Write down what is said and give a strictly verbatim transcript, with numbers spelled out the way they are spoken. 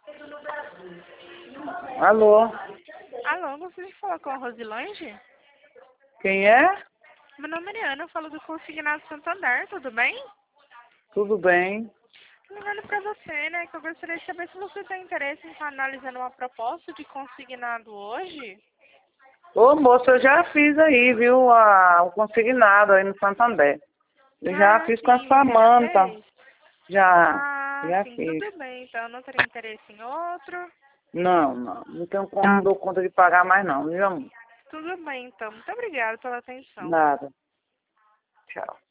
Alô? Alô, gostaria de falar com a Rosilange? Quem é? Meu nome é Ana, eu falo do Consignado Santander, tudo bem? Tudo bem? Tô ligando pra você, né, que eu gostaria de saber se você tem interesse em estar analisando uma proposta de consignado hoje. Ô, moça, eu já fiz aí, viu, a, o consignado aí no Santander. Eu já Ah, fiz com a sim, sua você já manta. fez? Já, Ah, já sim, fiz. tudo bem, então eu não teria interesse em outro. Não, não, não tenho como, não dou conta de pagar mais não, viu, amor? Tudo bem, então. Muito obrigada pela atenção. Nada. Tchau.